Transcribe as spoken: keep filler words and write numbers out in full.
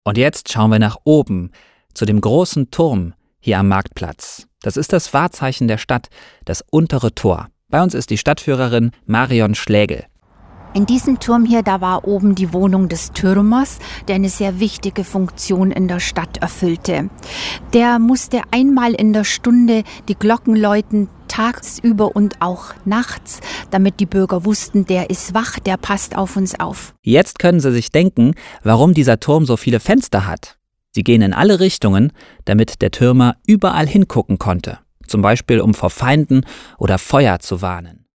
Und jetzt schauen wir nach oben, zu dem großen Turm hier am Marktplatz. Das ist das Wahrzeichen der Stadt, das untere Tor. Bei uns ist die Stadtführerin Marion Schlägel. In diesem Turm hier, da war oben die Wohnung des Türmers, der eine sehr wichtige Funktion in der Stadt erfüllte. Der musste einmal in der Stunde die Glocken läuten, tagsüber und auch nachts, damit die Bürger wussten, der ist wach, der passt auf uns auf. Jetzt können Sie sich denken, warum dieser Turm so viele Fenster hat. Sie gehen in alle Richtungen, damit der Türmer überall hingucken konnte. Zum Beispiel, um vor Feinden oder Feuer zu warnen.